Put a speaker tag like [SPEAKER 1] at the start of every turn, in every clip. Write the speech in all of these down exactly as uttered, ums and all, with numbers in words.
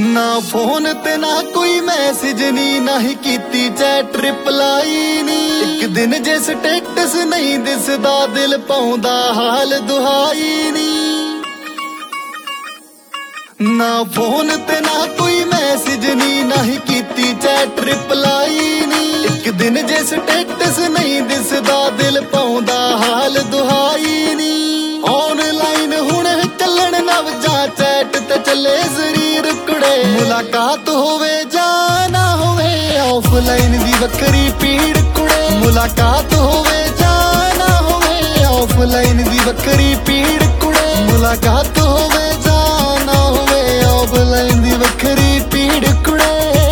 [SPEAKER 1] ना फोन ते ना कोई मैसेज नी, ना ही कीती चैट रिप्लाई नी। एक दिन जे स्टेटस नहीं दिसदा दिल पाउंदा हाल दुहाई नी। ना फोन ते ना कोई मैसेज नी, ना ही कीती चैट रिप्लाई नी। एक दिन जे स्टेटस नहीं दिसदा दिल पाउंदा हाल दुहाई नी। ऑनलाइन हुण चलन नव जा चैट ते चले जरीर कुड़े। मुलाकात होवे जा ना होवे ऑफलाइन दी वक्री पीड़ कुड़े। मुलाकात होवे जा ना होवे ऑफलाइन दी वक्री पीड़ कुड़े। मुलाकात होवे जा ना होवे ऑफलाइन दी वक्री पीड़ कुड़े।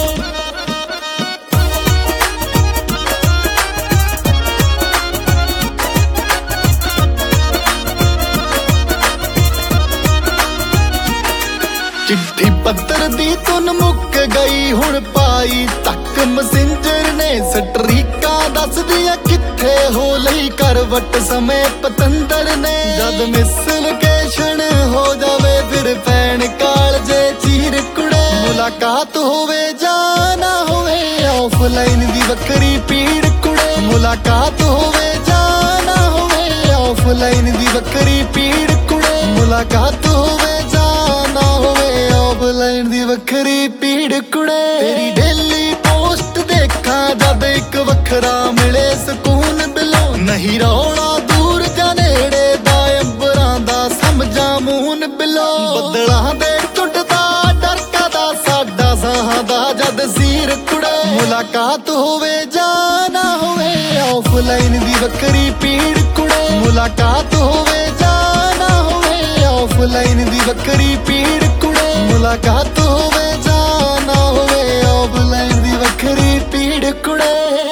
[SPEAKER 1] चिट्ठी पत्तर दी तुन मुक गई हुण पाई तक मैसेंजर ने स्ट्रीका दस दिया किथे हो लई करवट समय पतंदर ने। जद मिस लोकेशन हो जावे फिर पैन काल जे चीर कुड़े। मुलाकात होवे जा ना होवे ऑफलाइन दी वक्री पीड़ कुड़े। मुलाकात होवे जा ना होवे ऑफलाइन दी वक्री पीड़ कुड़े। मुलाकात होवे जा ना होवे ऑफलाइन दी वक्री पीड़ कुड़े। तेरी डेली पोस्ट देखा जद एक वखरा मिले सुकून बिलो। नहीं रौला दूर जा नेड़े दा अंबरां दा समझा मून बिलो। बदलां दे टुटदा डर कदा साडा साहां दा जद सीर कुड़े। मुलाकात होवे जा ना होवे ऑफलाइन दी वक्री पीड़ कुड़े। मुलाकात होवे जा ना होवे ऑफलाइन दी वक्री पीड़ कुड़े। मुलाकात होवे जा ना होवे ऑफलाइन दी वक्री पीड़ कुड़े।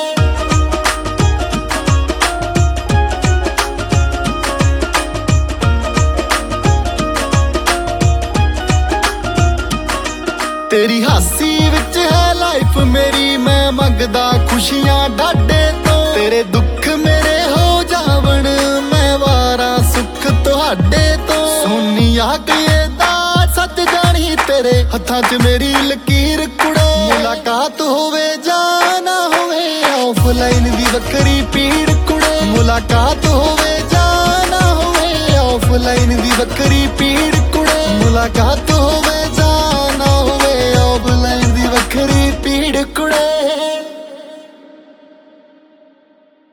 [SPEAKER 1] तेरी हासी विच है लाइफ मेरी, मैं मंगदा खुशियां डाडे तो। तेरे दुख मेरे हो जावण मैं वारा सुख तुहाडे तो। सोनिया किए दा सच जानी तेरे हत्थां च मेरी लकीर कुड़े। मुलाकात होवे जा ना होवे ऑफलाइन दी वक्री पीड़ कुड़े। मुलाकात होवे जा ना होवे ऑफलाइन दी वक्री पीड़ कुड़े। मुलाकात होवे जा ना होवे ऑफलाइन दी वक्री पीड़ कुड़े।